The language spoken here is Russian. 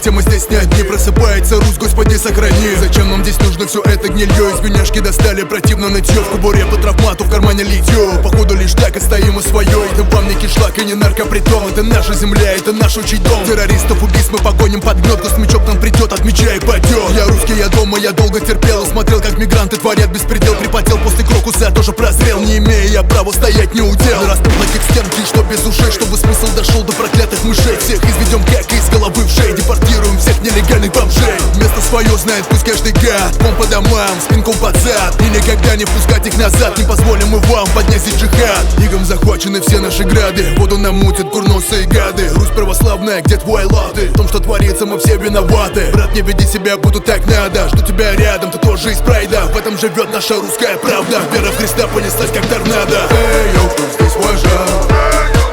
Поверьте, мы здесь не одни. Просыпается Русь, Господи, сохрани. Зачем нам здесь нужно все это гнилье? Из бюняшки достали противно нытье. В кубуре по травмату, в кармане литье. Походу лишь так отстоим мы свое. Это вам не кишлак и не наркопритон. Это наша земля, это наш учий дом. Террористов, убийц мы погоним под гнет. Космичок нам придет, от меча и падет. Я русский, я дома, я долго терпел. Смотрел, как мигранты творят беспредел. Припотел после крокуса, тоже прозрел. Не имея я права стоять не удел. Растут таких стенки, что без ушей. Чтобы смысл дошел до проклятых мышей. Всех изведем как из головы в шей. Депортируем всех нелегальных бомжей. Место свое знает пусть каждый гад. Пом по домам, спинком под зад. И никогда не пускать их назад. Не позволим мы вам поднять здесь джихад. Игом захвачены все наши грады. Воду нам мутят курносые гады. Русь православная, где твой латы? В том, что творится, мы все виноваты. Брат, не веди себя, буду так надо. Жду тебя рядом, ты тоже из прайда. В этом живет наша русская правда. Вера в Христа понеслась как торнадо. Эй, йоу, кто здесь вожак?